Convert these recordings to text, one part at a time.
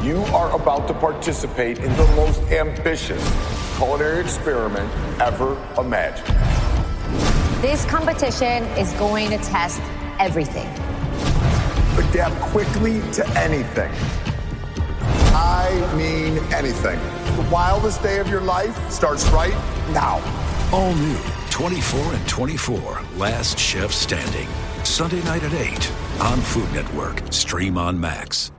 You are about to participate in the most ambitious culinary experiment ever imagined. This competition is going to test everything. Adapt quickly to anything. I mean anything. The wildest day of your life starts right now. All new 24 and 24, Last Chef Standing. Sunday night at 8 on Food Network. Stream on Max.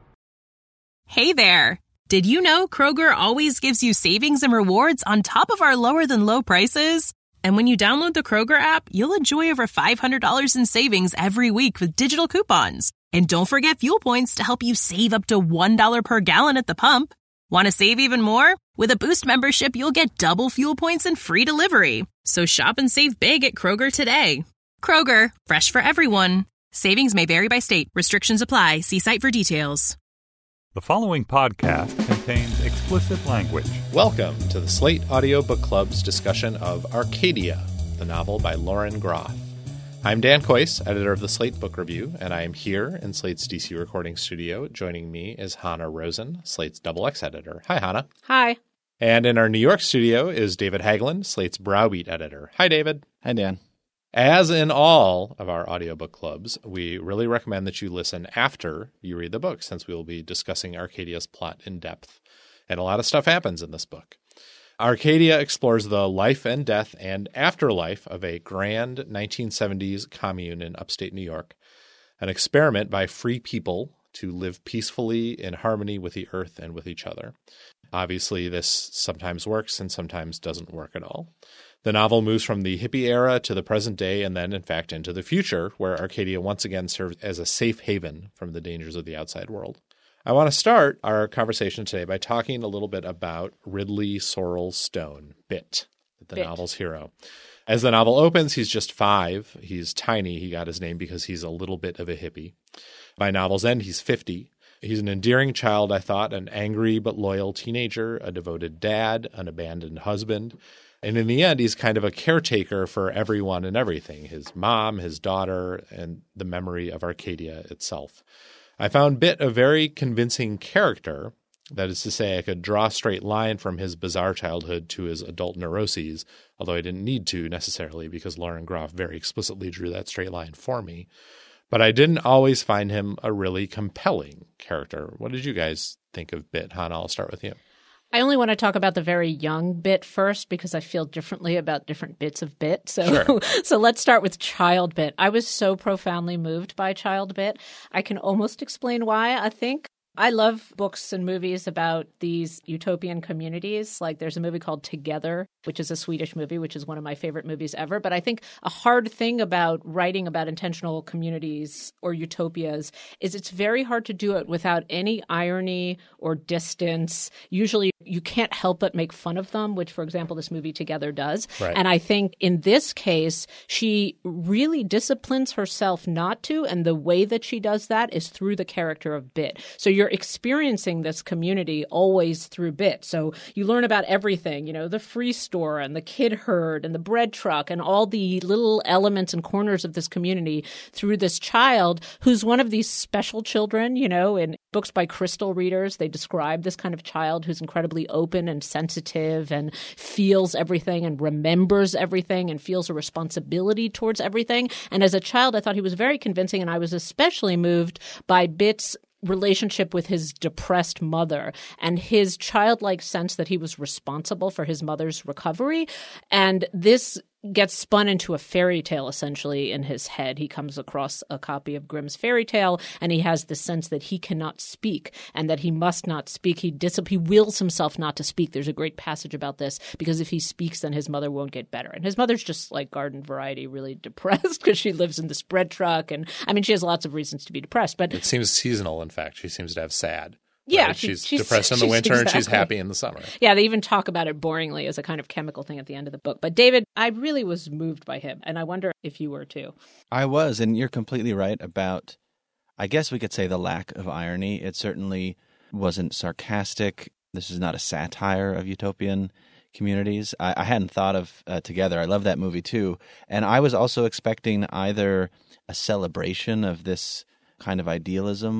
Hey there. Did you know Kroger always gives you savings and rewards on top of our lower-than-low prices? And when you download the Kroger app, you'll enjoy over $500 in savings every week with digital coupons. And don't forget fuel points to help you save up to $1 per gallon at the pump. Want to save even more? With a Boost membership, you'll get double fuel points and free delivery. So shop and save big at Kroger today. Kroger, fresh for everyone. Savings may vary by state. Restrictions apply. See site for details. The following podcast contains explicit language. Welcome to the Slate Audiobook Club's discussion of Arcadia, the novel by Lauren Groff. I'm Dan Kois, editor of the Slate Book Review, and I am here in Slate's DC recording studio. Joining me is Hannah Rosen, Slate's Double X editor. Hi, Hannah. Hi. And in our New York studio is David Hagelin, Slate's Browbeat editor. Hi, David. Hi, Dan. As in all of our audiobook clubs, we really recommend that you listen after you read the book, since we will be discussing Arcadia's plot in depth. And a lot of stuff happens in this book. Arcadia explores the life and death and afterlife of a grand 1970s commune in upstate New York, an experiment by free people to live peacefully in harmony with the earth and with each other. Obviously, this sometimes works and sometimes doesn't work at all. The novel moves from the hippie era to the present day and then, in fact, into the future, where Arcadia once again serves as a safe haven from the dangers of the outside world. I want to start our conversation today by talking a little bit about Ridley Sorrell Stone, Bit, the novel's hero. As the novel opens, he's just 5. He's tiny. He got his name because he's a little bit of a hippie. By novel's end, he's 50. He's an endearing child, I thought, an angry but loyal teenager, a devoted dad, an abandoned husband. And in the end, he's kind of a caretaker for everyone and everything, his mom, his daughter, and the memory of Arcadia itself. I found Bit a very convincing character. That is to say, I could draw a straight line from his bizarre childhood to his adult neuroses, although I didn't need to necessarily because Lauren Groff very explicitly drew that straight line for me. But I didn't always find him a really compelling character. What did you guys think of Bit? Hannah, I'll start with you. I only want to talk about the very young Bit first because I feel differently about different bits of Bit. Sure. So let's start with Child Bit. I was so profoundly moved by Child Bit. I can almost explain why, I think. I love books and movies about these utopian communities. Like there's a movie called Together, which is a Swedish movie, which is one of my favorite movies ever. But I think a hard thing about writing about intentional communities or utopias is it's very hard to do it without any irony or distance. Usually you can't help but make fun of them, which, for example, this movie Together does. Right. And I think in this case, she really disciplines herself not to. And the way that she does that is through the character of Bit. So you're experiencing this community always through Bit. So you learn about everything, you know, the free store and the kid herd and the bread truck and all the little elements and corners of this community through this child who's one of these special children, you know, in books by crystal readers, they describe this kind of child who's incredibly open and sensitive and feels everything and remembers everything and feels a responsibility towards everything. And as a child, I thought he was very convincing, and I was especially moved by Bit's relationship with his depressed mother and his childlike sense that he was responsible for his mother's recovery. And this gets spun into a fairy tale essentially in his head. He comes across a copy of Grimm's fairy tale and he has the sense that he cannot speak and that he must not speak. He wills himself not to speak. There's a great passage about this because if he speaks, then his mother won't get better. And his mother's just like garden variety, really depressed because she lives in this bread truck. And I mean, she has lots of reasons to be depressed, but it seems seasonal. In fact, she seems to have sad. Yeah, right? She's depressed in the winter and she's happy in the summer. Yeah, they even talk about it boringly as a kind of chemical thing at the end of the book. But David, I really was moved by him, and I wonder if you were too. I was, and you're completely right about, I guess we could say, the lack of irony. It certainly wasn't sarcastic. This is not a satire of utopian communities. I hadn't thought of Together. I love that movie too. And I was also expecting either a celebration of this kind of idealism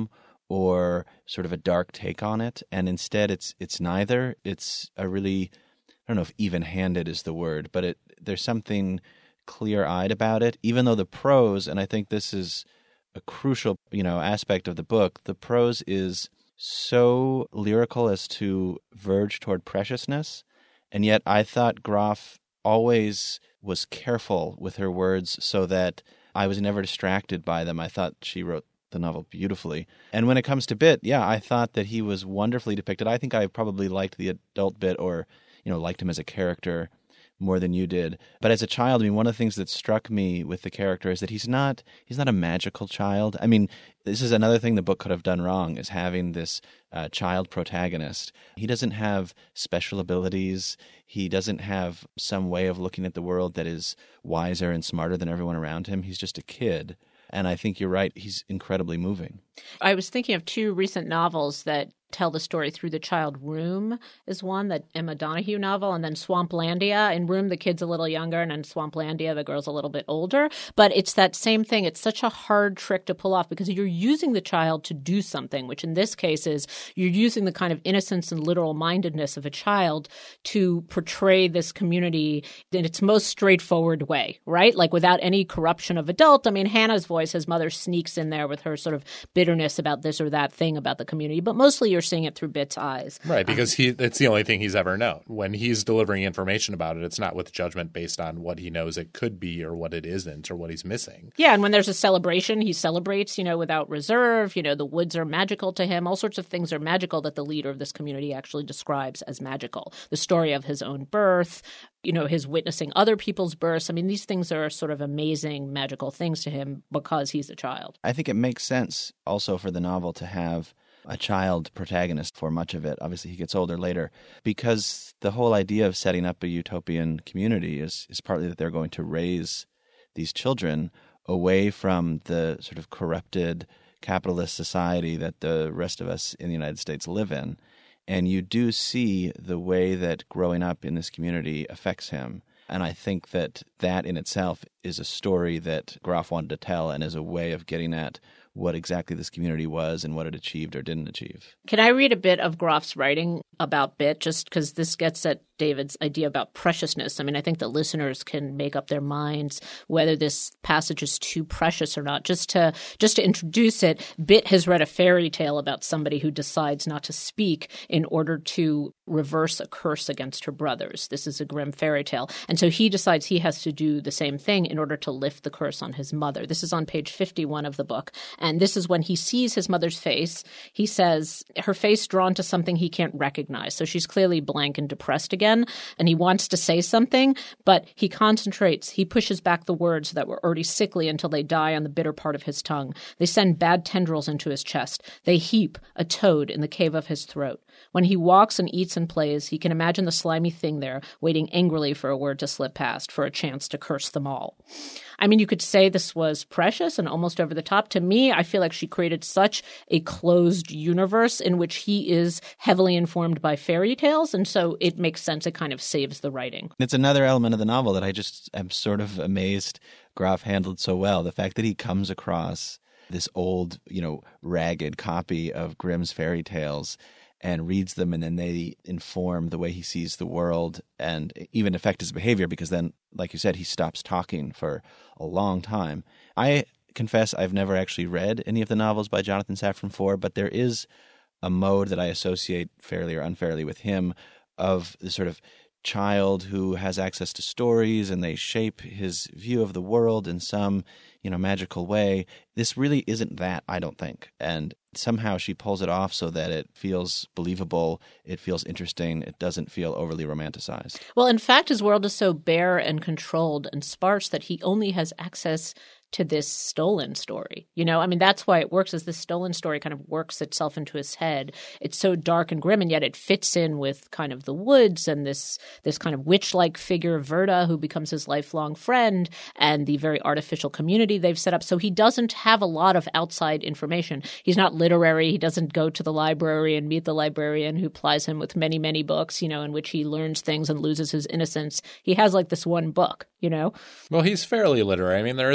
or sort of a dark take on it. And instead it's neither. It's a really, I don't know if even-handed is the word, but there's something clear-eyed about it, even though the prose, and I think this is a crucial, aspect of the book, the prose is so lyrical as to verge toward preciousness. And yet I thought Groff always was careful with her words so that I was never distracted by them. I thought she wrote the novel beautifully. And when it comes to Bit, I thought that he was wonderfully depicted. I think I probably liked the adult Bit, or, liked him as a character more than you did. But as a child, one of the things that struck me with the character is that he's not a magical child. This is another thing the book could have done wrong, is having this child protagonist. He doesn't have special abilities. He doesn't have some way of looking at the world that is wiser and smarter than everyone around him. He's just a kid. And I think you're right. He's incredibly moving. I was thinking of two recent novels that tell the story through the child. Room is one, that Emma Donoghue novel, and then Swamplandia. In Room, the kid's a little younger, and in Swamplandia, the girl's a little bit older. But it's that same thing. It's such a hard trick to pull off because you're using the child to do something, which in this case is you're using the kind of innocence and literal mindedness of a child to portray this community in its most straightforward way, right? Like without any corruption of adult. Hannah's voice, his mother, sneaks in there with her sort of bitterness about this or that thing about the community, but mostly you're seeing it through Bit's eyes. Right, because it's the only thing he's ever known. When he's delivering information about it, it's not with judgment based on what he knows it could be or what it isn't or what he's missing. Yeah, and when there's a celebration, he celebrates, without reserve. The woods are magical to him. All sorts of things are magical that the leader of this community actually describes as magical. The story of his own birth, his witnessing other people's births. These things are sort of amazing, magical things to him because he's a child. I think it makes sense also for the novel to have a child protagonist for much of it. Obviously, he gets older later, because the whole idea of setting up a utopian community is partly that they're going to raise these children away from the sort of corrupted capitalist society that the rest of us in the United States live in. And you do see the way that growing up in this community affects him. And I think that in itself is a story that Groff wanted to tell and is a way of getting at what exactly this community was and what it achieved or didn't achieve. Can I read a bit of Groff's writing about Bit, just because this gets at David's idea about preciousness? I think the listeners can make up their minds whether this passage is too precious or not. Just to introduce it, Bit has read a fairy tale about somebody who decides not to speak in order to reverse a curse against her brothers. This is a Grimm fairy tale. And so he decides he has to do the same thing in order to lift the curse on his mother. This is on page 51 of the book. And this is when he sees his mother's face. He says, her face drawn to something he can't recognize. So she's clearly blank and depressed again. And he wants to say something, but he concentrates. He pushes back the words that were already sickly until they die on the bitter part of his tongue. They send bad tendrils into his chest. They heap a toad in the cave of his throat. When he walks and eats and plays, he can imagine the slimy thing there, waiting angrily for a word to slip past, for a chance to curse them all. You could say this was precious and almost over the top. To me, I feel like she created such a closed universe in which he is heavily informed by fairy tales, and so it makes sense. It kind of saves the writing. It's another element of the novel that I just am sort of amazed Groff handled so well. The fact that he comes across this old, ragged copy of Grimm's fairy tales and reads them, and then they inform the way he sees the world and even affect his behavior, because then, like you said, he stops talking for a long time. I confess I've never actually read any of the novels by Jonathan Safran Foer, but there is a mode that I associate fairly or unfairly with him of the sort of child who has access to stories and they shape his view of the world in some, magical way. This really isn't that, I don't think. And somehow she pulls it off so that it feels believable, it feels interesting, it doesn't feel overly romanticized. Well, in fact, his world is so bare and controlled and sparse that he only has access to this stolen story. That's why it works, is this stolen story kind of works itself into his head. It's so dark and grim, and yet it fits in with kind of the woods and this kind of witch-like figure, Verda, who becomes his lifelong friend, and the very artificial community they've set up. So he doesn't have a lot of outside information. He's not literary. He doesn't go to the library and meet the librarian who plies him with many, many books, in which he learns things and loses his innocence. He has like this one book, Well, he's fairly literary. There is a sense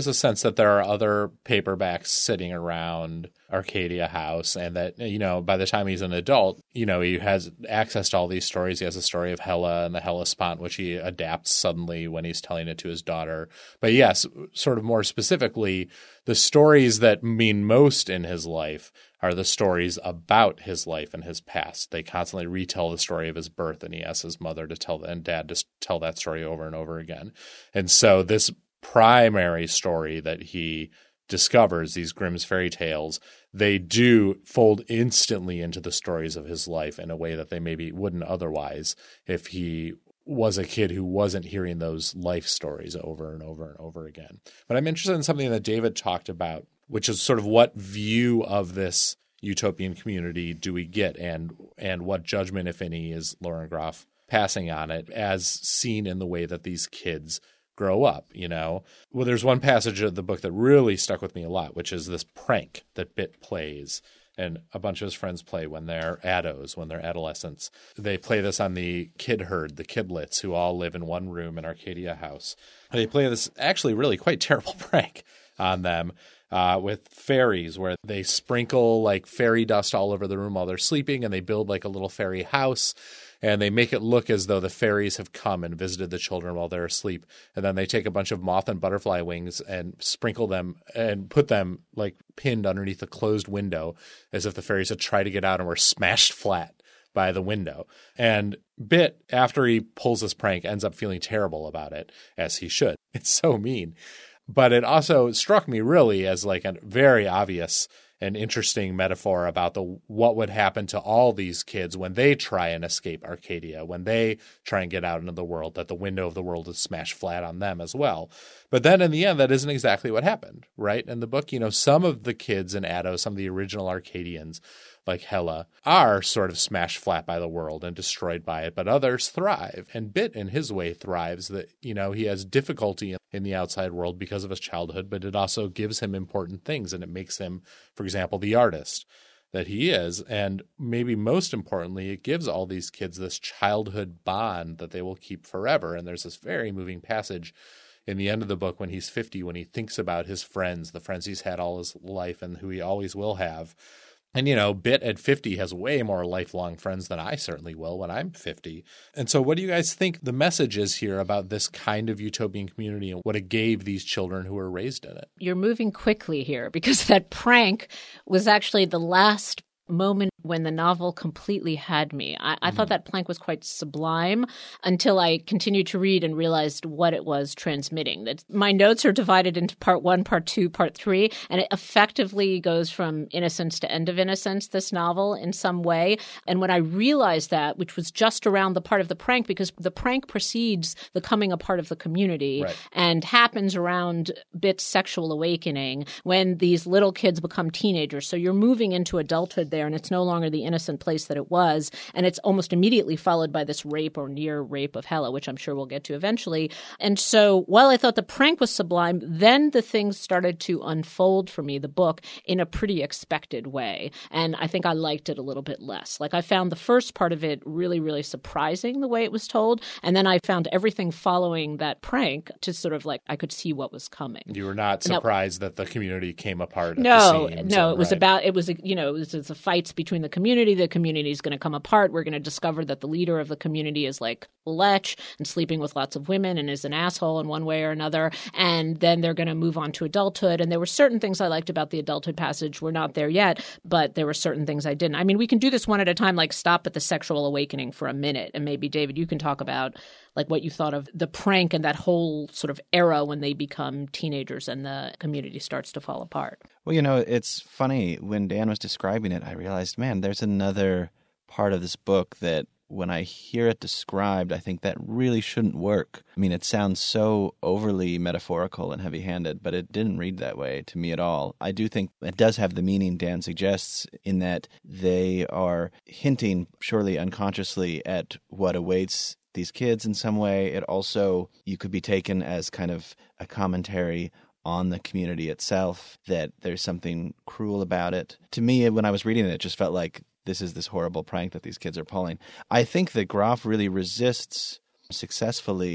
that there are other paperbacks sitting around Arcadia House, and that, by the time he's an adult, he has access to all these stories. He has a story of Hela and the Hellespont, which he adapts suddenly when he's telling it to his daughter. But yes, sort of more specifically, the stories that mean most in his life are the stories about his life and his past. They constantly retell the story of his birth, and he asks his mother and dad to tell that story over and over again. And so this primary story that he discovers, these Grimm's fairy tales, they do fold instantly into the stories of his life in a way that they maybe wouldn't otherwise if he was a kid who wasn't hearing those life stories over and over and over again. But I'm interested in something that David talked about, which is sort of what view of this utopian community do we get, and what judgment, if any, is Lauren Groff passing on it as seen in the way that these kids grow up, Well, there's one passage of the book that really stuck with me a lot, which is this prank that Bit plays and a bunch of his friends play when they're when they're adolescents. They play this on the kid herd, the kidlets, who all live in one room in Arcadia House. They play this actually really quite terrible prank on them with fairies, where they sprinkle like fairy dust all over the room while they're sleeping, and they build like a little fairy house. And they make it look as though the fairies have come and visited the children while they're asleep. And then they take a bunch of moth and butterfly wings and sprinkle them and put them like pinned underneath a closed window, as if the fairies had tried to get out and were smashed flat by the window. And Bit, after he pulls this prank, ends up feeling terrible about it, as he should. It's so mean. But it also struck me really as like a very obvious an interesting metaphor about what would happen to all these kids when they try and escape Arcadia, when they try and get out into the world, that the window of the world is smashed flat on them as well. But then in the end, that isn't exactly what happened, right? In the book, some of the kids in Addo, some of the original Arcadians, like Hela, are sort of smashed flat by the world and destroyed by it, but others thrive. And Bit, in his way, thrives. That he has difficulty in the outside world because of his childhood, but it also gives him important things, and it makes him, for example, the artist that he is. And maybe most importantly, it gives all these kids this childhood bond that they will keep forever. And there's this very moving passage in the end of the book when he's 50, when he thinks about his friends, the friends he's had all his life and who he always will have. And, Bit at 50 has way more lifelong friends than I certainly will when I'm 50. And so what do you guys think the message is here about this kind of utopian community and what it gave these children who were raised in it? You're moving quickly here, because that prank was actually the last moment when the novel completely had me. I thought that prank was quite sublime until I continued to read and realized what it was transmitting. My notes are divided into part 1, part 2, part 3, and it effectively goes from innocence to end of innocence, this novel, in some way. And when I realized that, which was just around the part of the prank, because the prank precedes the coming apart of the community, right, and happens around Bit's sexual awakening when these little kids become teenagers. So you're moving into adulthood there, and it's no longer the innocent place that it was. And it's almost immediately followed by this rape or near rape of Hela, which I'm sure we'll get to eventually. And so while I thought the prank was sublime, then the things started to unfold for me, the book, in a pretty expected way. And I think I liked it a little bit less. Like, I found the first part of it really, really surprising, the way it was told. And then I found everything following that prank to sort of like, I could see what was coming. You were not surprised that the community came apart at the seams? No, it was about, it was the fights between the community is going to come apart. We're going to discover that the leader of the community is like lech and sleeping with lots of women and is an asshole in one way or another. And then they're going to move on to adulthood. And there were certain things I liked about the adulthood passage. We're not there yet, but there were certain things I didn't. I mean, we can do this one at a time, like stop at the sexual awakening for a minute. And maybe, David, you can talk about like what you thought of the prank and that whole sort of era when they become teenagers and the community starts to fall apart. Well, it's funny. When Dan was describing it, I realized, man, there's another part of this book that when I hear it described, I think that really shouldn't work. I mean, it sounds so overly metaphorical and heavy-handed, but it didn't read that way to me at all. I do think it does have the meaning Dan suggests in that they are hinting, surely unconsciously, at what awaits these kids in some way. It also, you could be taken as kind of a commentary on the community itself, that there's something cruel about it. To me, when I was reading it just felt like this is this horrible prank that these kids are pulling. I think that Groff really resists successfully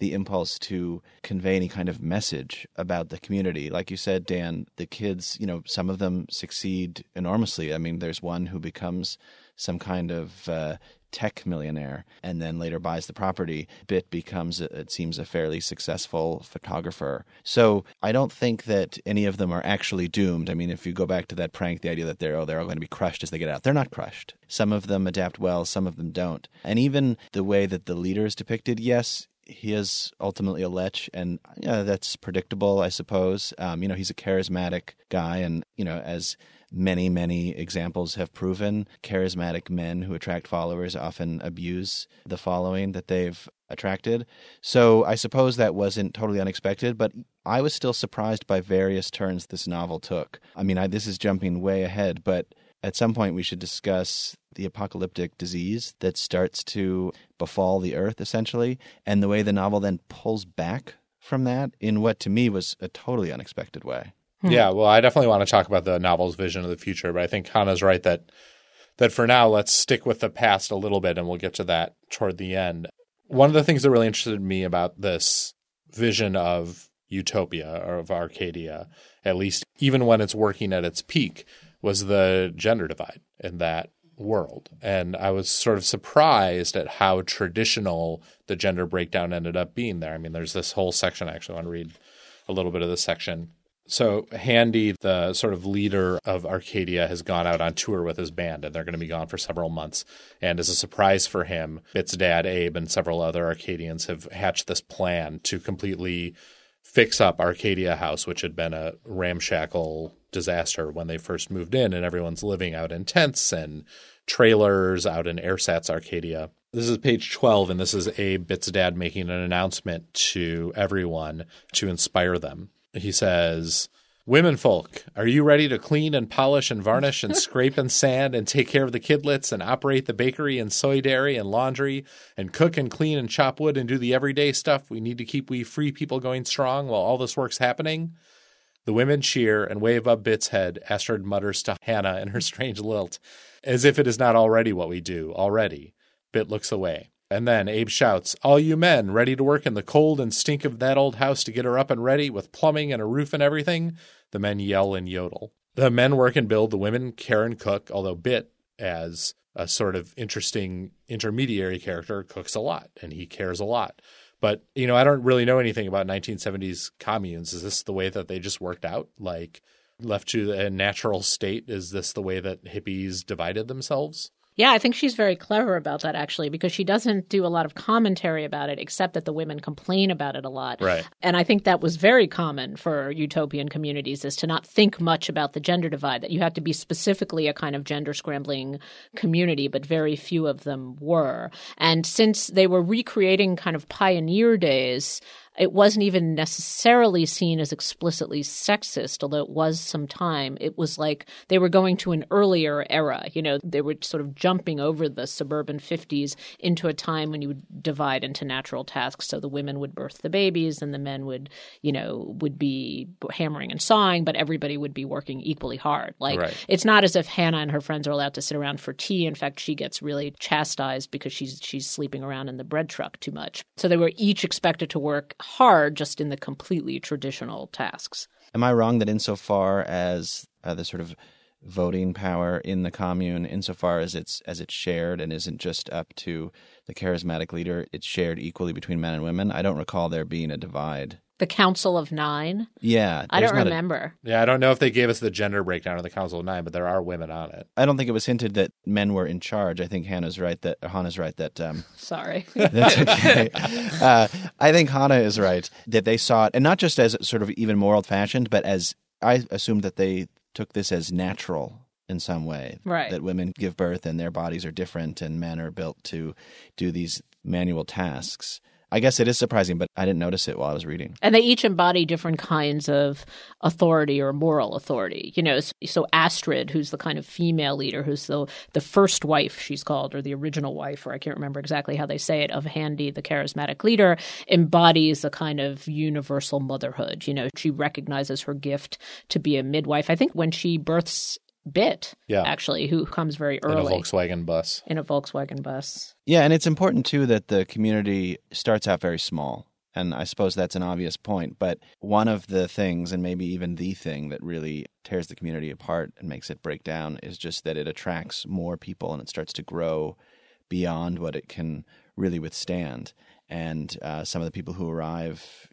the impulse to convey any kind of message about the community. Like you said, Dan, the kids, some of them succeed enormously. I mean, there's one who becomes some kind of tech millionaire and then later buys the property. Bit becomes, it seems, a fairly successful photographer. So I don't think that any of them are actually doomed. I mean, if you go back to that prank, the idea that they're all going to be crushed as they get out, they're not crushed. Some of them adapt well, some of them don't. And even the way that the leader is depicted, yes, he is ultimately a lech, and that's predictable, I suppose. He's a charismatic guy, and, as many, many examples have proven, charismatic men who attract followers often abuse the following that they've attracted. So I suppose that wasn't totally unexpected, but I was still surprised by various turns this novel took. I mean, this is jumping way ahead, but at some point we should discuss the apocalyptic disease that starts to befall the earth, essentially, and the way the novel then pulls back from that in what to me was a totally unexpected way. Yeah, well, I definitely want to talk about the novel's vision of the future, but I think Hannah's right that for now, let's stick with the past a little bit, and we'll get to that toward the end. One of the things that really interested me about this vision of utopia, or of Arcadia, at least even when it's working at its peak, was the gender divide in that world. And I was sort of surprised at how traditional the gender breakdown ended up being there. I mean, there's this whole section. I actually want to read a little bit of this section. So Handy, the sort of leader of Arcadia, has gone out on tour with his band, and they're going to be gone for several months. And as a surprise for him, Bit's dad, Abe, and several other Arcadians have hatched this plan to completely fix up Arcadia House, which had been a ramshackle disaster when they first moved in, and everyone's living out in tents and trailers out in Airsats Arcadia. This is page 12, and this is Abe, Bit's dad, making an announcement to everyone to inspire them. He says, "Womenfolk, are you ready to clean and polish and varnish and scrape and sand and take care of the kidlets and operate the bakery and soy dairy and laundry and cook and clean and chop wood and do the everyday stuff we need to keep we free people going strong while all this work's happening?" The women cheer and wave up Bit's head. Astrid mutters to Hannah in her strange lilt, as if it is not already what we do, already. Bit looks away. And then Abe shouts, "All you men ready to work in the cold and stink of that old house to get her up and ready with plumbing and a roof and everything?" The men yell and yodel. The men work and build, the women care and cook, although Bit, as a sort of interesting intermediary character, cooks a lot and he cares a lot. But, I don't really know anything about 1970s communes. Is this the way that they just worked out? Like, left to a natural state, is this the way that hippies divided themselves? Yeah, I think she's very clever about that, actually, because she doesn't do a lot of commentary about it, except that the women complain about it a lot. Right. And I think that was very common for utopian communities, is to not think much about the gender divide, that you had to be specifically a kind of gender scrambling community, but very few of them were. And since they were recreating kind of pioneer days, it wasn't even necessarily seen as explicitly sexist, although it was some time. It was like they were going to an earlier era. They were sort of jumping over the suburban 50s into a time when you would divide into natural tasks. So the women would birth the babies and the men would be hammering and sawing, but everybody would be working equally hard. Right. It's not as if Hannah and her friends are allowed to sit around for tea. In fact, she gets really chastised because she's sleeping around in the bread truck too much. So they were each expected to work hard, just in the completely traditional tasks. Am I wrong that insofar as the sort of voting power in the commune, insofar as it's shared and isn't just up to the charismatic leader, it's shared equally between men and women? I don't recall there being a divide. The Council of Nine? Yeah. I don't remember. I don't know if they gave us the gender breakdown of the Council of Nine, but there are women on it. I don't think it was hinted that men were in charge. I think Hannah's right that Sorry. That's okay. I think Hannah is right that they saw it, and not just as sort of even more old-fashioned, but as I assumed that they took this as natural in some way. Right. That women give birth and their bodies are different and men are built to do these manual tasks. I guess it is surprising, but I didn't notice it while I was reading. And they each embody different kinds of authority or moral authority. So Astrid, who's the kind of female leader, who's the first wife, she's called, or the original wife, or I can't remember exactly how they say it, of Handy, the charismatic leader, embodies a kind of universal motherhood. She recognizes her gift to be a midwife. I think when she births Bit, actually, who comes very early. In a Volkswagen bus. Yeah, and it's important, too, that the community starts out very small. And I suppose that's an obvious point. But one of the things, and maybe even the thing that really tears the community apart and makes it break down, is just that it attracts more people and it starts to grow beyond what it can really withstand. And some of the people who arrive,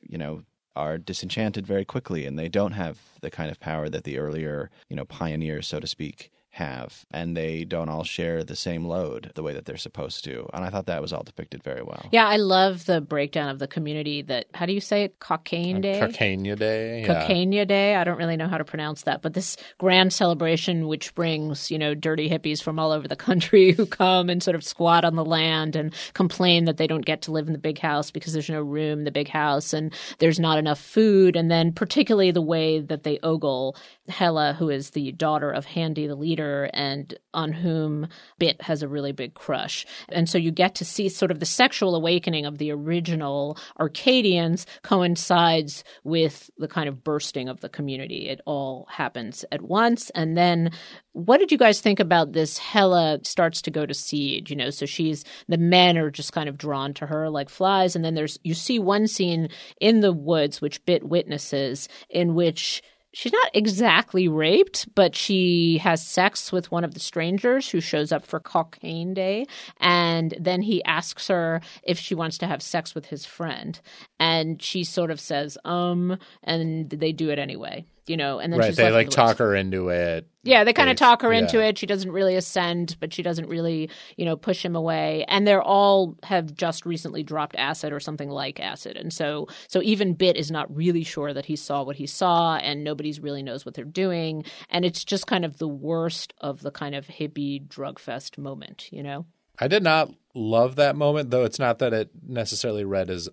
are disenchanted very quickly, and they don't have the kind of power that the earlier, pioneers, so to speak, have, and they don't all share the same load the way that they're supposed to. And I thought that was all depicted very well. Yeah, I love the breakdown of the community that, how do you say it? Cockaigne Day? Cockaigne Day. Cockaigne Day. I don't really know how to pronounce that, but this grand celebration which brings, dirty hippies from all over the country who come and sort of squat on the land and complain that they don't get to live in the big house because there's no room in the big house and there's not enough food. And then particularly the way that they ogle Hela, who is the daughter of Handy, the leader, and on whom Bit has a really big crush. And so you get to see sort of the sexual awakening of the original Arcadians coincides with the kind of bursting of the community. It all happens at once. And then what did you guys think about this? Hela starts to go to siege, so the men are just kind of drawn to her like flies. And then you see one scene in the woods, which Bit witnesses, in which she's not exactly raped, but she has sex with one of the strangers who shows up for Cockaigne Day. And then he asks her if she wants to have sex with his friend. And she sort of says, and they do it anyway. And then right, she's they left talk her into it. Yeah, they kind of talk her into it. She doesn't really ascend, but she doesn't really, push him away. And they're all have just recently dropped acid or something like acid. And so even Bit is not really sure that he saw what he saw, and nobody's really knows what they're doing. And it's just kind of the worst of the kind of hippie drug fest moment, I did not love that moment, though it's not that it necessarily read as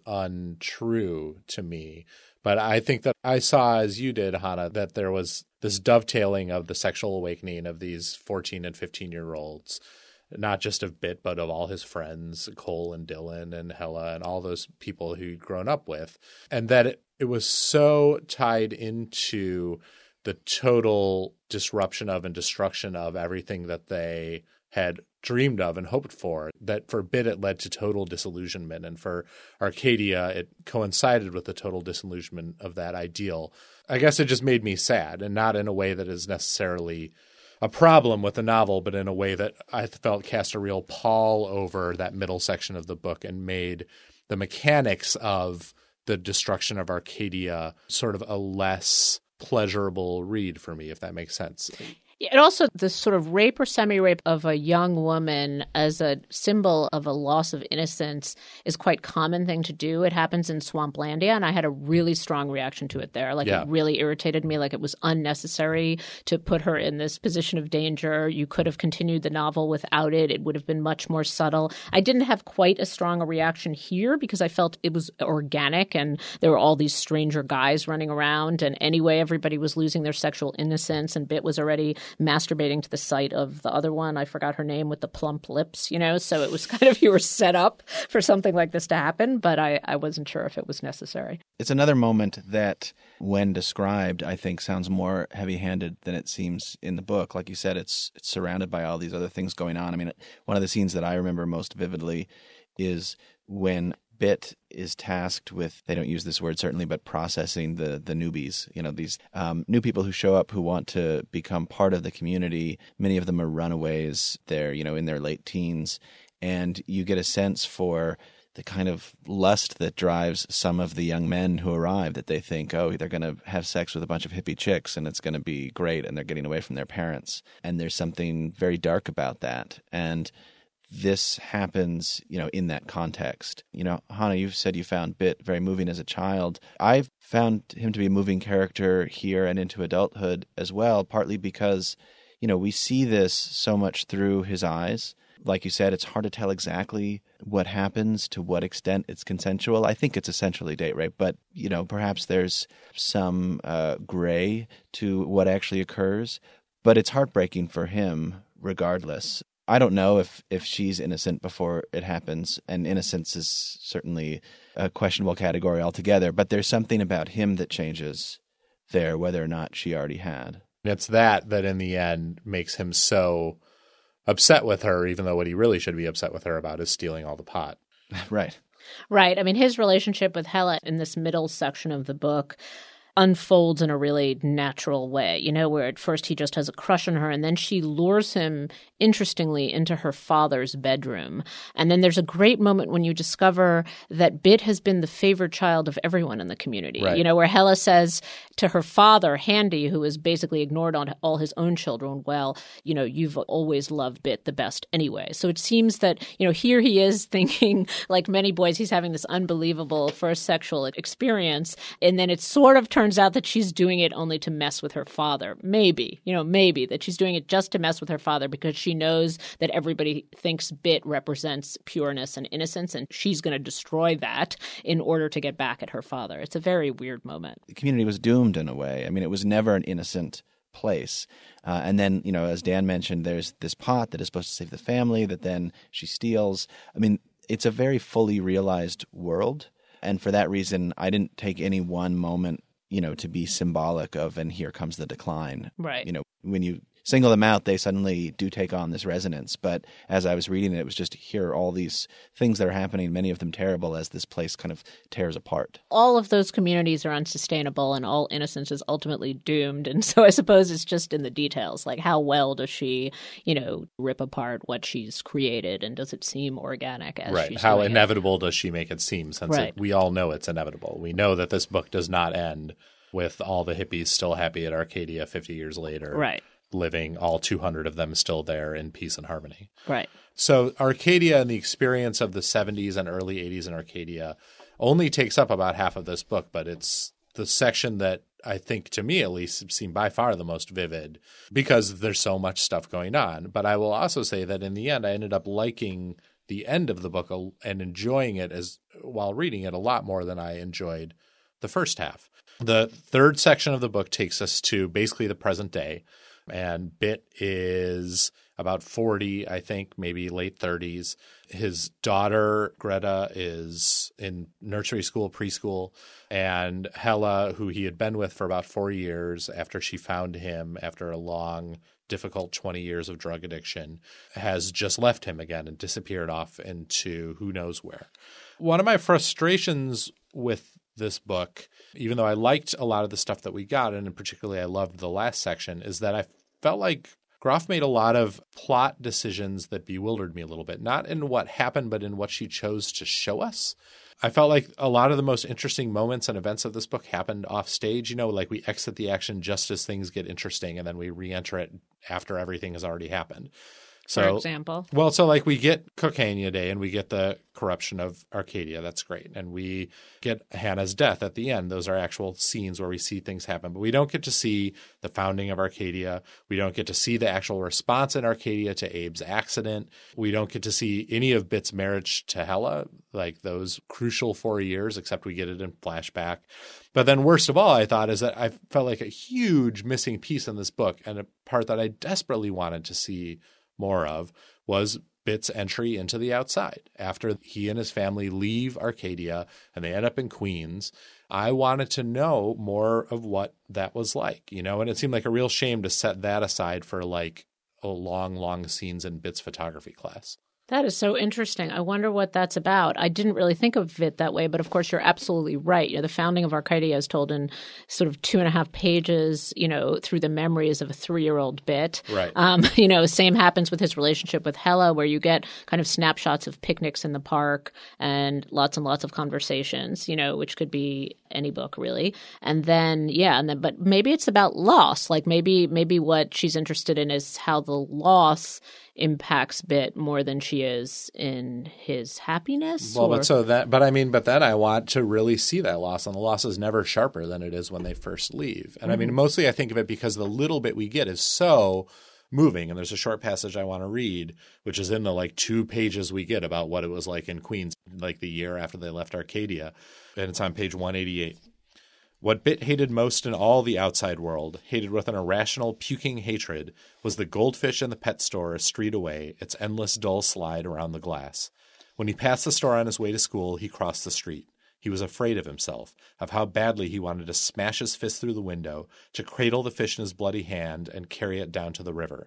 untrue to me. But I think that I saw, as you did, Hannah, that there was this dovetailing of the sexual awakening of these 14 and 15-year-olds, not just of Bit, but of all his friends, Cole and Dylan and Hela and all those people who'd grown up with. And that it was so tied into the total disruption of and destruction of everything that they had dreamed of and hoped for, that for Bit it led to total disillusionment, and for Arcadia it coincided with the total disillusionment of that ideal. I guess it just made me sad, and not in a way that is necessarily a problem with the novel, but in a way that I felt cast a real pall over that middle section of the book and made the mechanics of the destruction of Arcadia sort of a less pleasurable read for me, if that makes sense. And also the sort of rape or semi-rape of a young woman as a symbol of a loss of innocence is quite common thing to do. It happens in Swamplandia, and I had a really strong reaction to it there. It really irritated me. It was unnecessary to put her in this position of danger. You could have continued the novel without it. It would have been much more subtle. I didn't have quite as strong a reaction here because I felt it was organic and there were all these stranger guys running around. And anyway, everybody was losing their sexual innocence, and Bit was already masturbating to the sight of the other one. I forgot her name with the plump lips, so it was kind of, you were set up for something like this to happen, but I wasn't sure if it was necessary. It's another moment that, when described, I think sounds more heavy-handed than it seems in the book. Like you said, it's surrounded by all these other things going on. I mean, one of the scenes that I remember most vividly is when Bit is tasked with, they don't use this word certainly, but processing the newbies, these new people who show up who want to become part of the community. Many of them are runaways. They're, in their late teens. And you get a sense for the kind of lust that drives some of the young men who arrive, that they think, they're going to have sex with a bunch of hippie chicks and it's going to be great, and they're getting away from their parents. And there's something very dark about that. And this happens, in that context. Hannah, you've said you found Bit very moving as a child. I've found him to be a moving character here and into adulthood as well, partly because, we see this so much through his eyes. Like you said, it's hard to tell exactly what happens, to what extent it's consensual. I think it's essentially date rape, but, perhaps there's some gray to what actually occurs. But it's heartbreaking for him regardless. I don't know if she's innocent before it happens, and innocence is certainly a questionable category altogether, but there's something about him that changes there, whether or not she already had. It's that in the end makes him so upset with her, even though what he really should be upset with her about is stealing all the pot. Right. Right. I mean, his relationship with Hela in this middle section of the book unfolds in a really natural way, where at first he just has a crush on her, and then she lures him, interestingly, into her father's bedroom. And then there's a great moment when you discover that Bit has been the favored child of everyone in the community, right. Where Hela says to her father, Handy, who has basically ignored on all his own children, well, you've always loved Bit the best anyway. So it seems that, here he is thinking, like many boys, he's having this unbelievable first sexual experience, and then it sort of turns out that she's doing it only to mess with her father. Maybe that she's doing it just to mess with her father because she knows that everybody thinks Bit represents pureness and innocence, and she's going to destroy that in order to get back at her father. It's a very weird moment. The community was doomed in a way. I mean, it was never an innocent place. And then, as Dan mentioned, there's this pot that is supposed to save the family that then she steals. I mean, it's a very fully realized world. And for that reason, I didn't take any one moment to be symbolic of, and here comes the decline. Right. When you single them out, they suddenly do take on this resonance. But as I was reading it, it was just here are all these things that are happening, many of them terrible, as this place kind of tears apart. All of those communities are unsustainable, and all innocence is ultimately doomed. And so I suppose it's just in the details, like how well does she, rip apart what she's created, and does it seem organic as right. she's How doing inevitable does she make it seem, since we all know it's inevitable. We know that this book does not end with all the hippies still happy at Arcadia 50 years later. Right. Living, all 200 of them still there in peace and harmony. Right. So Arcadia and the experience of the 70s and early 80s in Arcadia only takes up about half of this book, but it's the section that I think, to me at least, seemed by far the most vivid because there's so much stuff going on. But I will also say that in the end, I ended up liking the end of the book and enjoying it while reading it a lot more than I enjoyed the first half. The third section of the book takes us to basically the present day. And Bit is about 40, I think, maybe late 30s. His daughter, Greta, is in nursery school, preschool. And Hela, who he had been with for about 4 years after she found him after a long, difficult 20 years of drug addiction, has just left him again and disappeared off into who knows where. One of my frustrations with this book, even though I liked a lot of the stuff that we got, and particularly I loved the last section, is that I felt like Groff made a lot of plot decisions that bewildered me a little bit, not in what happened, but in what she chose to show us. I felt like a lot of the most interesting moments and events of this book happened off stage, like we exit the action just as things get interesting, and then we re-enter it after everything has already happened. So, for example? Well, so like we get Cocaine Day and we get the corruption of Arcadia. That's great. And we get Hannah's death at the end. Those are actual scenes where we see things happen. But we don't get to see the founding of Arcadia. We don't get to see the actual response in Arcadia to Abe's accident. We don't get to see any of Bit's marriage to Hela, like those crucial 4 years, except we get it in flashback. But then worst of all, I thought, is that I felt like a huge missing piece in this book, and a part that I desperately wanted to see more of was Bit's entry into the outside. After he and his family leave Arcadia and they end up in Queens, I wanted to know more of what that was like, and it seemed like a real shame to set that aside for like a long scenes in Bit's photography class. That is so interesting. I wonder what that's about. I didn't really think of it that way, but of course you're absolutely right. The founding of Arcadia is told in sort of 2.5 pages, through the memories of a 3-year-old Bit. Right. Same happens with his relationship with Hela, where you get kind of snapshots of picnics in the park and lots of conversations, which could be any book really. And then, but maybe it's about loss. Like maybe what she's interested in is how the loss impacts Bit more than she is in his happiness. Well, but then I want to really see that loss, and the loss is never sharper than it is when they first leave. And I mean, mostly I think of it because the little bit we get is so moving. And there's a short passage I want to read, which is in the 2 pages we get about what it was like in Queens, like the year after they left Arcadia. And it's on page 188. What Bit hated most in all the outside world, hated with an irrational, puking hatred, was the goldfish in the pet store a street away, its endless dull slide around the glass. When he passed the store on his way to school, he crossed the street. He was afraid of himself, of how badly he wanted to smash his fist through the window, to cradle the fish in his bloody hand and carry it down to the river.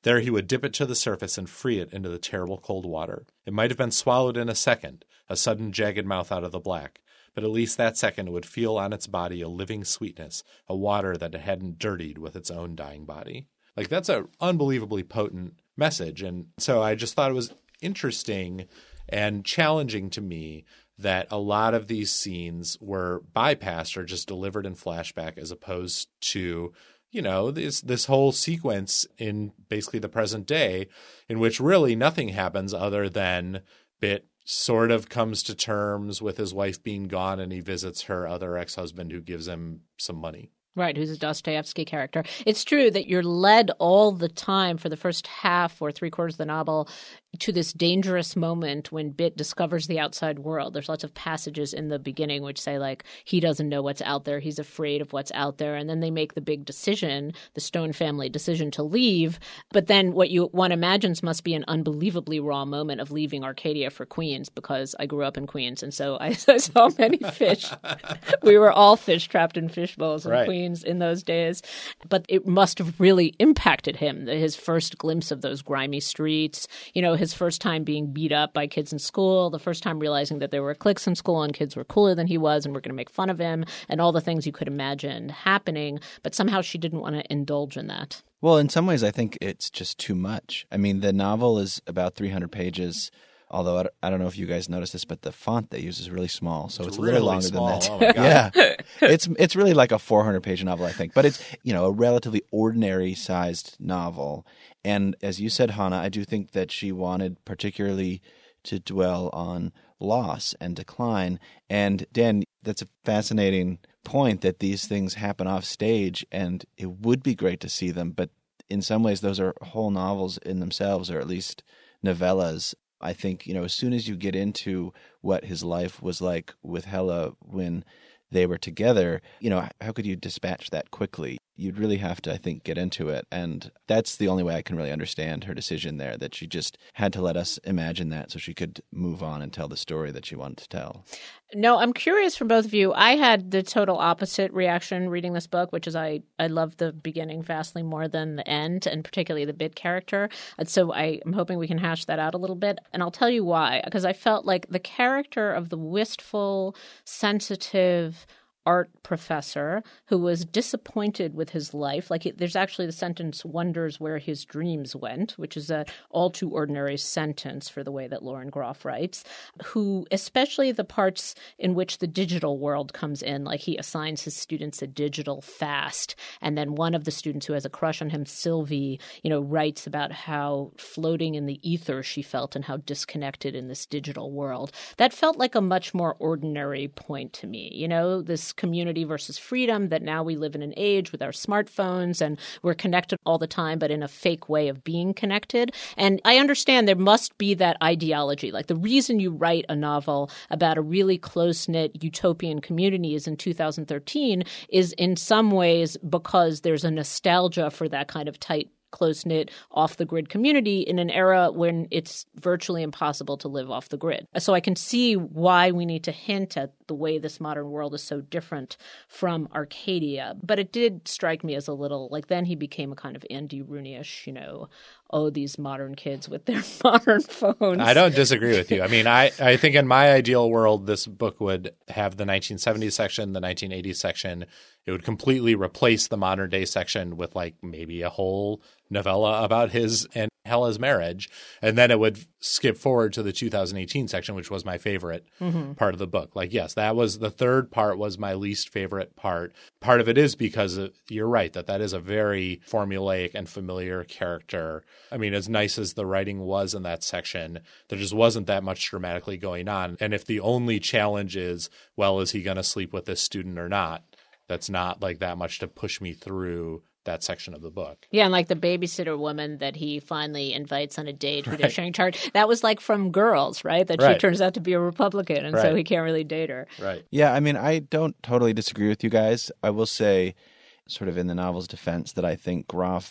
There he would dip it to the surface and free it into the terrible cold water. It might have been swallowed in a second, a sudden jagged mouth out of the black, but at least that second it would feel on its body a living sweetness, a water that it hadn't dirtied with its own dying body. Like, that's an unbelievably potent message. And so I just thought it was interesting and challenging to me that a lot of these scenes were bypassed or just delivered in flashback, as opposed to, you know, this whole sequence in basically the present day in which really nothing happens other than Bit sort of comes to terms with his wife being gone, and he visits her other ex-husband who gives him some money. Right, who's a Dostoevsky character. It's true that you're led all the time for the first half or three-quarters of the novel to this dangerous moment when Bit discovers the outside world. There's lots of passages in the beginning which say, like, he doesn't know what's out there, he's afraid of what's out there, and then they make the big decision, the Stone family decision to leave. But then what one imagines must be an unbelievably raw moment of leaving Arcadia for Queens, because I grew up in Queens, and so I saw many fish. We were all fish trapped in fish bowls in Queens in those days. But it must have really impacted him, his first glimpse of those grimy streets, you know, his first time being beat up by kids in school, the first time realizing that there were cliques in school and kids were cooler than he was and were going to make fun of him, and all the things you could imagine happening. But somehow she didn't want to indulge in that. Well, in some ways, I think it's just too much. I mean, the novel is about 300 pages. Although I don't know if you guys noticed this, but the font they use is really small, so it's a little longer than that. Oh my God. Yeah, it's really like a 400-page novel, I think. But it's, you know, a relatively ordinary-sized novel. And as you said, Hannah, I do think that she wanted particularly to dwell on loss and decline. And Dan, that's a fascinating point that these things happen off stage, and it would be great to see them. But in some ways, those are whole novels in themselves, or at least novellas. I think, you know, as soon as you get into what his life was like with Hella when they were together, you know, how could you dispatch that quickly? You'd really have to, I think, get into it. And that's the only way I can really understand her decision there, that she just had to let us imagine that so she could move on and tell the story that she wanted to tell. No, I'm curious from both of you. I had the total opposite reaction reading this book, which is I love the beginning vastly more than the end, and particularly the Bit character. And so I'm hoping we can hash that out a little bit. And I'll tell you why. Because I felt like the character of the wistful, sensitive art professor who was disappointed with his life. Like, there's actually the sentence, wonders where his dreams went, which is a all too ordinary sentence for the way that Lauren Groff writes, who, especially the parts in which the digital world comes in, like he assigns his students a digital fast. And then one of the students who has a crush on him, Sylvie, you know, writes about how floating in the ether she felt and how disconnected in this digital world. That felt like a much more ordinary point to me, you know, this community versus freedom, that now we live in an age with our smartphones and we're connected all the time, but in a fake way of being connected. And I understand there must be that ideology. Like, the reason you write a novel about a really close-knit utopian community is in 2013 is in some ways because there's a nostalgia for that kind of tight, close-knit, off-the-grid community in an era when it's virtually impossible to live off the grid. So I can see why we need to hint at the way this modern world is so different from Arcadia. But it did strike me as a little, like, then he became a kind of Andy Rooney-ish, you know, oh, these modern kids with their modern phones. I don't disagree with you. I mean, I think in my ideal world, this book would have the 1970s section, the 1980s section. It would completely replace the modern day section with, like, maybe a whole novella about his and Hella's marriage. And then it would skip forward to the 2018 section, which was my favorite part of the book. Like, yes, that was the third part was my least favorite part. Part of it is because you're right that is a very formulaic and familiar character. I mean, as nice as the writing was in that section, there just wasn't that much dramatically going on. And if the only challenge is, well, is he going to sleep with this student or not? That's not like that much to push me through that section of the book. Yeah, and like the babysitter woman that he finally invites on a date who they're sharing charge. That was like from Girls, right? That she turns out to be a Republican, and so he can't really date her. Right. Yeah, I mean, I don't totally disagree with you guys. I will say, sort of in the novel's defense, that I think Groff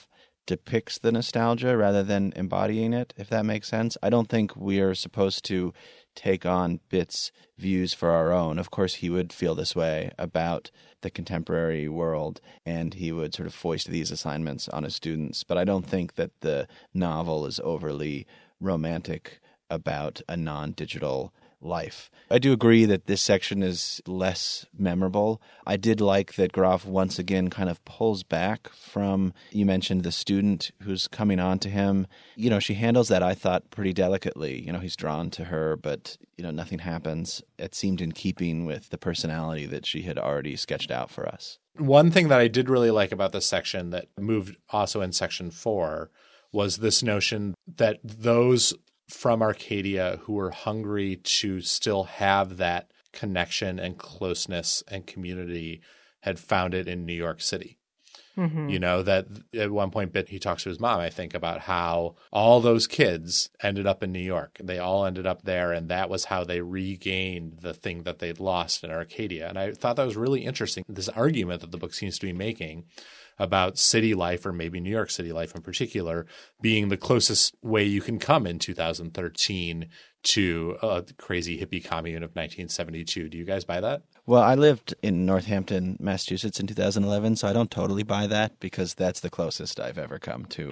depicts the nostalgia rather than embodying it, if that makes sense. I don't think we are supposed to take on Bitt's views for our own. Of course, he would feel this way about the contemporary world, and he would sort of foist these assignments on his students. But I don't think that the novel is overly romantic about a non-digital life. I do agree that this section is less memorable. I did like that Groff once again kind of pulls back from, you mentioned the student who's coming on to him. You know, she handles that, I thought, pretty delicately. You know, he's drawn to her, but, you know, nothing happens. It seemed in keeping with the personality that she had already sketched out for us. One thing that I did really like about this section that moved also in section 4 was this notion that those from Arcadia who were hungry to still have that connection and closeness and community had found it in New York City. Mm-hmm. You know, that at one point he talks to his mom, I think, about how all those kids ended up in New York. They all ended up there, and that was how they regained the thing that they'd lost in Arcadia. And I thought that was really interesting, this argument that the book seems to be making about city life, or maybe New York City life in particular, being the closest way you can come in 2013 to a crazy hippie commune of 1972. Do you guys buy that? Well, I lived in Northampton, Massachusetts in 2011, so I don't totally buy that because that's the closest I've ever come to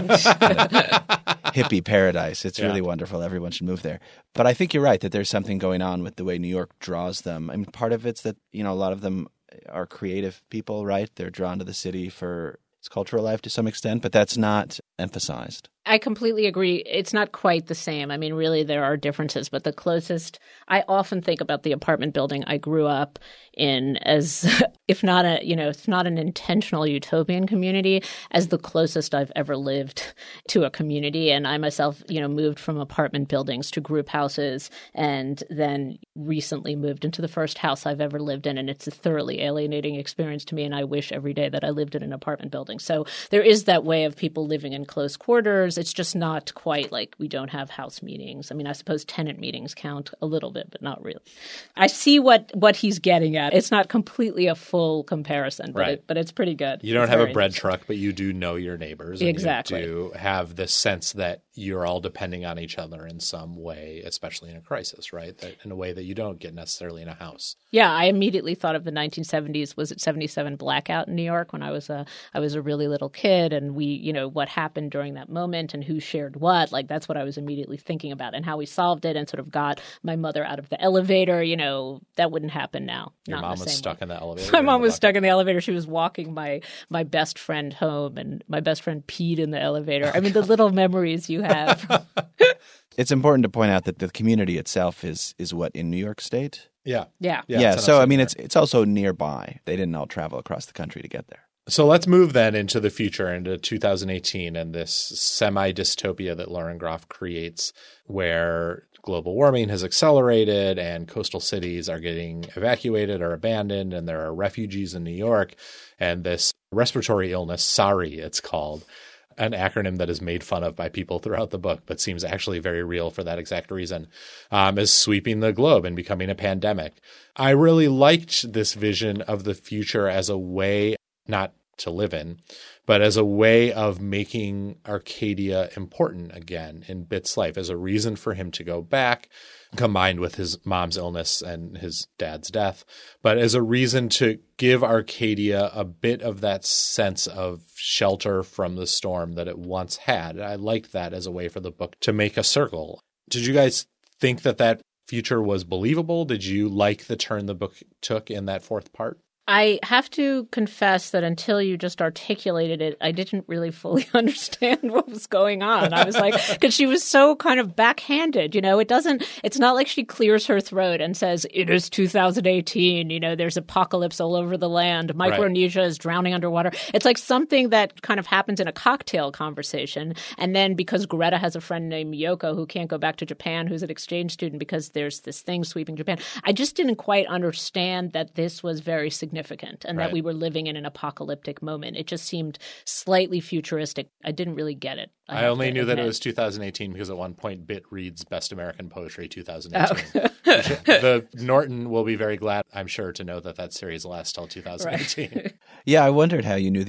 hippie paradise. It's really wonderful. Everyone should move there. But I think you're right that there's something going on with the way New York draws them. I mean, part of it's that, you know, a lot of them are creative people, right? They're drawn to the city for its cultural life to some extent, but that's not emphasized. I completely agree. It's not quite the same. I mean, really, there are differences, but the closest – I often think about the apartment building I grew up in as if not it's not an intentional utopian community, as the closest I've ever lived to a community. And I myself, you know, moved from apartment buildings to group houses and then recently moved into the first house I've ever lived in. And it's a thoroughly alienating experience to me, and I wish every day that I lived in an apartment building. So there is that way of people living in close quarters. It's just not quite like we don't have house meetings. I mean, I suppose tenant meetings count a little bit, but not really. I see what he's getting at. It's not completely a full comparison, but right. But it's pretty good. You don't have a bread truck, but you do know your neighbors. And exactly. You do have this sense that you're all depending on each other in some way, especially in a crisis, right? That in a way that you don't get necessarily in a house. Yeah, I immediately thought of the 1970s. Was it 77 blackout in New York when I was a really little kid, and we, you know, what happened during that moment and who shared what. Like, that's what I was immediately thinking about, and how we solved it and sort of got my mother out of the elevator. You know, that wouldn't happen now. Your mom was stuck in the elevator? My mom was stuck in the elevator. She was walking my best friend home, and my best friend peed in the elevator. I mean, the little memories you have. It's important to point out that the community itself is what, in New York State? Yeah. So, I mean, it's also nearby. They didn't all travel across the country to get there. So let's move then into the future, into 2018, and this semi-dystopia that Lauren Groff creates, where global warming has accelerated and coastal cities are getting evacuated or abandoned, and there are refugees in New York. And this respiratory illness, SARI it's called, an acronym that is made fun of by people throughout the book, but seems actually very real for that exact reason, is sweeping the globe and becoming a pandemic. I really liked this vision of the future as a way not to live in, but as a way of making Arcadia important again in Bitt's life, as a reason for him to go back, combined with his mom's illness and his dad's death, but as a reason to give Arcadia a bit of that sense of shelter from the storm that it once had. I liked that as a way for the book to make a circle. Did you guys think that future was believable? Did you like the turn the book took in that fourth part? I have to confess that until you just articulated it, I didn't really fully understand what was going on. I was like, because she was so kind of backhanded, you know, it's not like she clears her throat and says, it is 2018, you know, there's apocalypse all over the land. Micronesia is drowning underwater. It's like something that kind of happens in a cocktail conversation. And then because Greta has a friend named Miyoko who can't go back to Japan, who's an exchange student because there's this thing sweeping Japan, I just didn't quite understand that this was very significant and that we were living in an apocalyptic moment. It just seemed slightly futuristic. I didn't really get it. I only knew that it was 2018 because at one point Bitt reads Best American Poetry 2018. The Norton will be very glad, I'm sure, to know that series lasts till 2018. Right. Yeah, I wondered how you knew the year.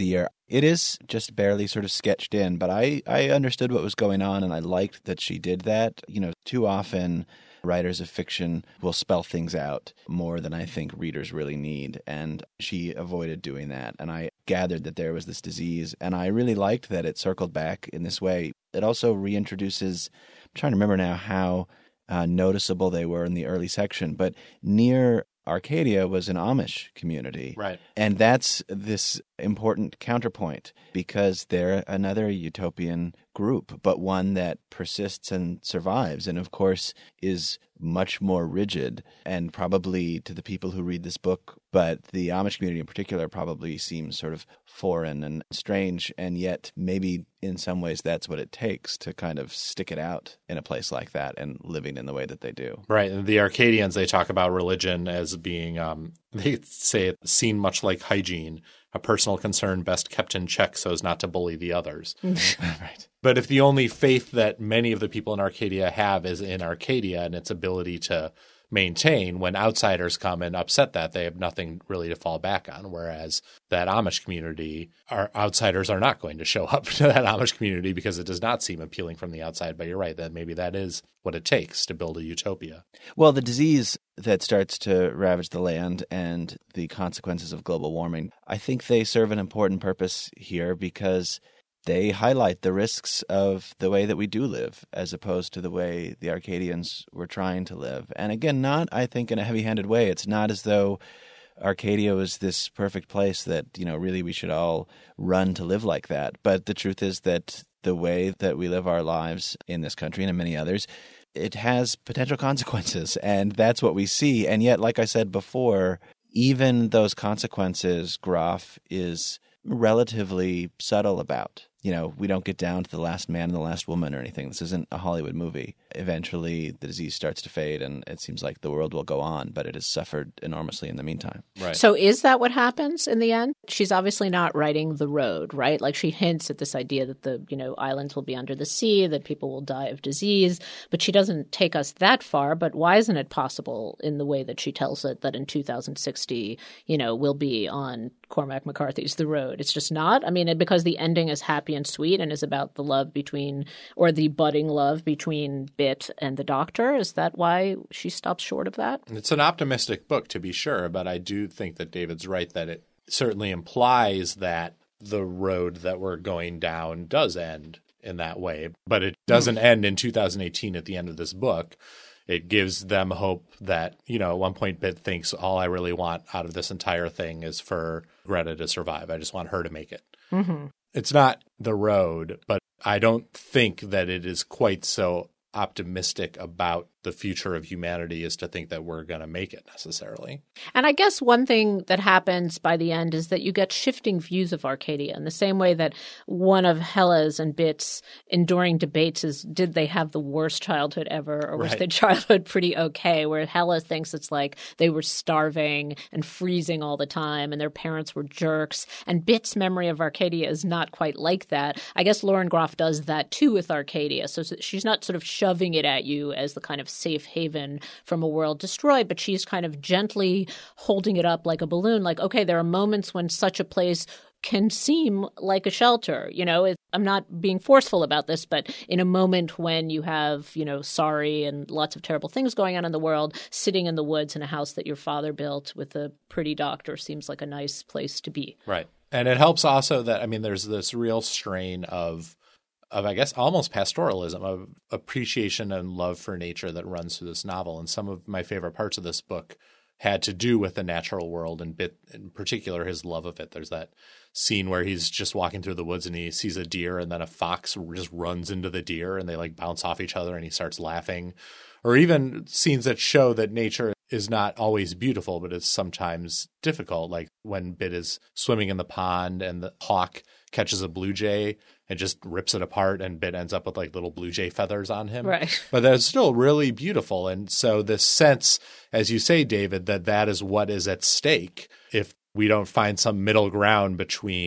It is just barely sort of sketched in, but I understood what was going on, and I liked that she did that. Too often writers of fiction will spell things out more than I think readers really need, and she avoided doing that. And I gathered that there was this disease, and I really liked that it circled back in this way. It also reintroduces, I'm trying to remember now how noticeable they were in the early section, but near Arcadia was an Amish community. Right. And that's this important counterpoint because they're another utopian group, but one that persists and survives and, of course, is much more rigid and probably to the people who read this book, but the Amish community in particular probably seems sort of foreign and strange, and yet maybe in some ways that's what it takes to kind of stick it out in a place like that and living in the way that they do. Right. And the Arcadians, they talk about religion as being, they say it's seen much like hygiene, a personal concern best kept in check so as not to bully the others. Right. But if the only faith that many of the people in Arcadia have is in Arcadia and its ability to maintain, when outsiders come and upset that, they have nothing really to fall back on. Whereas that Amish community, our outsiders are not going to show up to that Amish community because it does not seem appealing from the outside. But you're right, that maybe that is what it takes to build a utopia. Well, the disease that starts to ravage the land and the consequences of global warming, I think they serve an important purpose here because they highlight the risks of the way that we do live as opposed to the way the Arcadians were trying to live. And again, not, I think, in a heavy-handed way. It's not as though Arcadia was this perfect place that, really we should all run to live like that. But the truth is that the way that we live our lives in this country and in many others, it has potential consequences. And that's what we see. And yet, like I said before, even those consequences, Groff is relatively subtle about. We don't get down to the last man and the last woman or anything. This isn't a Hollywood movie. Eventually, the disease starts to fade, and it seems like the world will go on, but it has suffered enormously in the meantime. Right. So is that what happens in the end? She's obviously not writing The Road, right? Like she hints at this idea that the, islands will be under the sea, that people will die of disease, but she doesn't take us that far. But why isn't it possible in the way that she tells it that in 2060, we'll be on Cormac McCarthy's The Road? It's just not? I mean, because the ending is happy and sweet and is about the love between, or the budding love between Bit and the Doctor. Is that why she stops short of that? It's an optimistic book, to be sure, but I do think that David's right that it certainly implies that the road that we're going down does end in that way. But it doesn't end in 2018 at the end of this book. It gives them hope that, at one point Bit thinks all I really want out of this entire thing is for Greta to survive. I just want her to make it. Mm-hmm. It's not The Road, but I don't think that it is quite so optimistic about the future of humanity as to think that we're going to make it necessarily. And I guess one thing that happens by the end is that you get shifting views of Arcadia in the same way that one of Hella's and Bit's enduring debates is, did they have the worst childhood ever, or was their childhood pretty okay? Where Hella thinks it's like they were starving and freezing all the time and their parents were jerks. And Bit's memory of Arcadia is not quite like that. I guess Lauren Groff does that too with Arcadia. So she's not sort of shoving it at you as the kind of safe haven from a world destroyed, but she's kind of gently holding it up like a balloon, like, okay, there are moments when such a place can seem like a shelter. I'm not being forceful about this, but in a moment when you have, Sorry and lots of terrible things going on in the world, sitting in the woods in a house that your father built with a pretty doctor seems like a nice place to be. Right. And it helps also that, there's this real strain of I guess, almost pastoralism, of appreciation and love for nature that runs through this novel. And some of my favorite parts of this book had to do with the natural world, and Bit in particular, his love of it. There's that scene where he's just walking through the woods and he sees a deer, and then a fox just runs into the deer and they bounce off each other and he starts laughing. Or even scenes that show that nature is not always beautiful, but it's sometimes difficult, like when Bit is swimming in the pond and the hawk catches a blue jay and just rips it apart, and Bit ends up with little blue jay feathers on him. Right. But that's still really beautiful. And so this sense, as you say, David, that is what is at stake if we don't find some middle ground between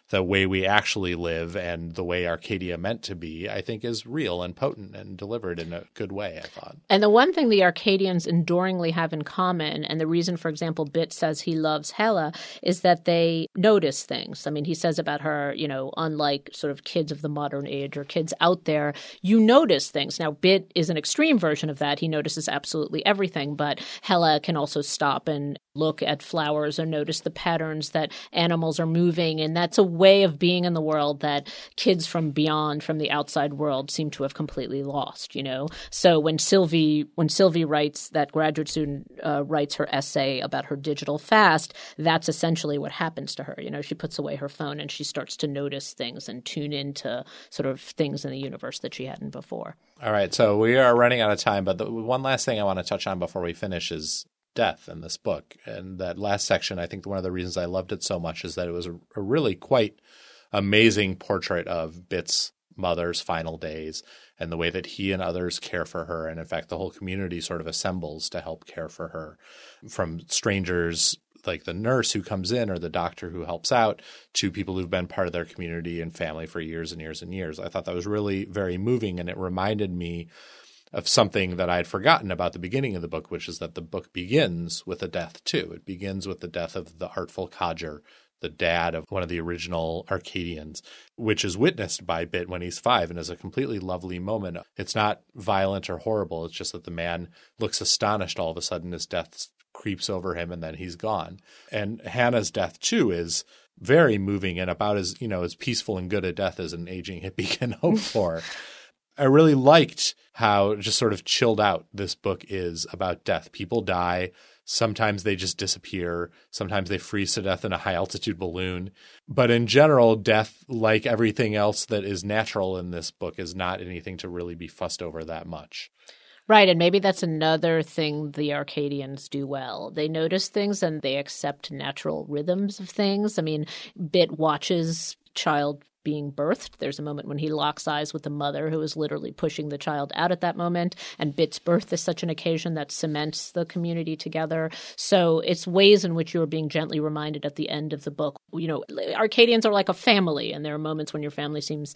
the way we actually live and the way Arcadia meant to be, I think is real and potent and delivered in a good way, I thought. And the one thing the Arcadians enduringly have in common, and the reason, for example, Bit says he loves Hela, is that they notice things. I mean, he says about her, unlike sort of kids of the modern age or kids out there, you notice things. Now, Bit is an extreme version of that. He notices absolutely everything, but Hela can also stop and look at flowers or notice the patterns that animals are moving. And that's a way of being in the world that kids from beyond, from the outside world, seem to have completely lost, So when Sylvie writes, that graduate student writes her essay about her digital fast, that's essentially what happens to her. She puts away her phone and she starts to notice things and tune into sort of things in the universe that she hadn't before. All right. So we are running out of time, but the one last thing I want to touch on before we finish is death in this book. And that last section, I think one of the reasons I loved it so much is that it was a really quite amazing portrait of Bit's mother's final days and the way that he and others care for her. And in fact, the whole community sort of assembles to help care for her, from strangers like the nurse who comes in or the doctor who helps out to people who've been part of their community and family for years and years and years. I thought that was really very moving, and it reminded me of something that I had forgotten about the beginning of the book, which is that the book begins with a death too. It begins with the death of the artful codger, the dad of one of the original Arcadians, which is witnessed by Bit when he's 5 and is a completely lovely moment. It's not violent or horrible. It's just that the man looks astonished all of a sudden as death creeps over him and then he's gone. And Hannah's death too is very moving and about as peaceful and good a death as an aging hippie can hope for. I really liked how just sort of chilled out this book is about death. People die. Sometimes they just disappear. Sometimes they freeze to death in a high-altitude balloon. But in general, death, like everything else that is natural in this book, is not anything to really be fussed over that much. Right, and maybe that's another thing the Arcadians do well. They notice things and they accept natural rhythms of things. I mean, Bit watches child being birthed. There's a moment when he locks eyes with the mother who is literally pushing the child out at that moment. And Bit's birth is such an occasion that cements the community together. So it's ways in which you're being gently reminded at the end of the book. Arcadians are like a family, and there are moments when your family seems,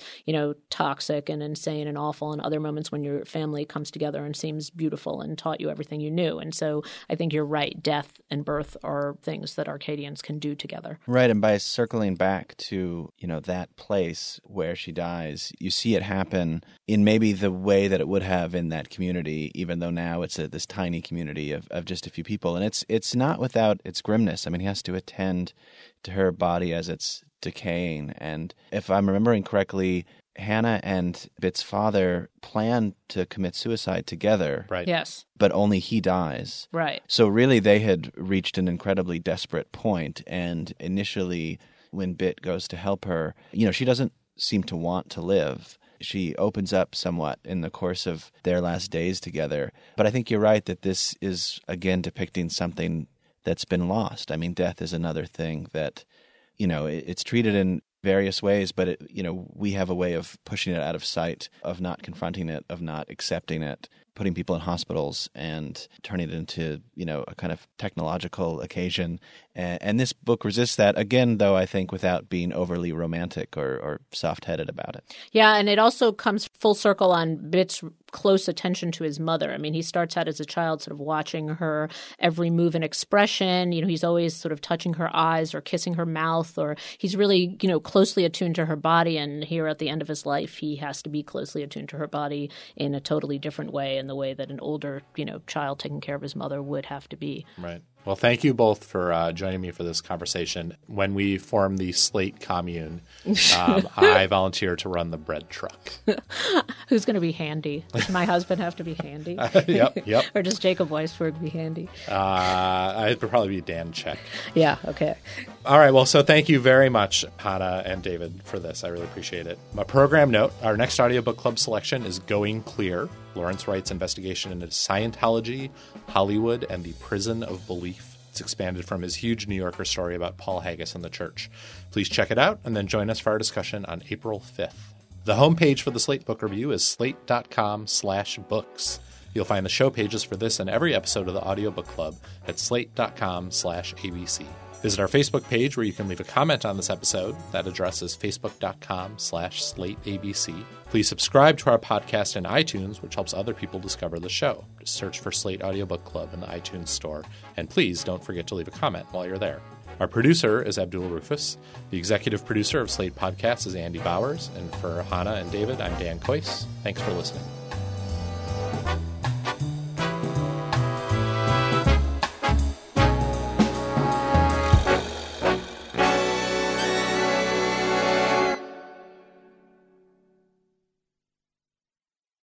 toxic and insane and awful, and other moments when your family comes together and seems beautiful and taught you everything you knew. And so I think you're right. Death and birth are things that Arcadians can do together. Right. And by circling back to, that place where she dies, you see it happen in maybe the way that it would have in that community, even though now it's this tiny community of just a few people. And it's not without its grimness. I mean, he has to attend to her body as it's decaying. And if I'm remembering correctly, Hannah and Bit's father plan to commit suicide together. Right. Yes. But only he dies. Right. So really they had reached an incredibly desperate point. And initially, when Bit goes to help her, she doesn't seem to want to live. She opens up somewhat in the course of their last days together. But I think you're right that this is, again, depicting something that's been lost. I mean, death is another thing that, it's treated in various ways, but we have a way of pushing it out of sight, of not confronting it, of not accepting it, putting people in hospitals and turning it into, a kind of technological occasion. And this book resists that, again, though, I think, without being overly romantic or soft-headed about it. Yeah, and it also comes full circle on Bit's close attention to his mother. I mean, he starts out as a child sort of watching her every move and expression. He's always sort of touching her eyes or kissing her mouth, or he's really, closely attuned to her body. And here at the end of his life, he has to be closely attuned to her body in a totally different way, in the way that an older, child taking care of his mother would have to be. Right. Well, thank you both for joining me for this conversation. When we form the Slate commune, I volunteer to run the bread truck. Who's going to be handy? Does my husband have to be handy? Yep. Or does Jacob Weisberg be handy? I'd probably be Dan Check. Yeah, okay. All right, well, so thank you very much, Hannah and David, for this. I really appreciate it. A program note, our next audiobook club selection is Going Clear, Lawrence Wright's investigation into Scientology, Hollywood, and the Prison of Belief. It's expanded from his huge New Yorker story about Paul Haggis and the church. Please check it out and then join us for our discussion on April 5th. The homepage for the Slate Book Review is slate.com/books. You'll find the show pages for this and every episode of the Audiobook Club at slate.com/ABC. Visit our Facebook page where you can leave a comment on this episode. That address is facebook.com/slateabc. Please subscribe to our podcast in iTunes, which helps other people discover the show. Just search for Slate Audiobook Club in the iTunes store. And please don't forget to leave a comment while you're there. Our producer is Abdul Rufus. The executive producer of Slate Podcasts is Andy Bowers. And for Hannah and David, I'm Dan Kois. Thanks for listening.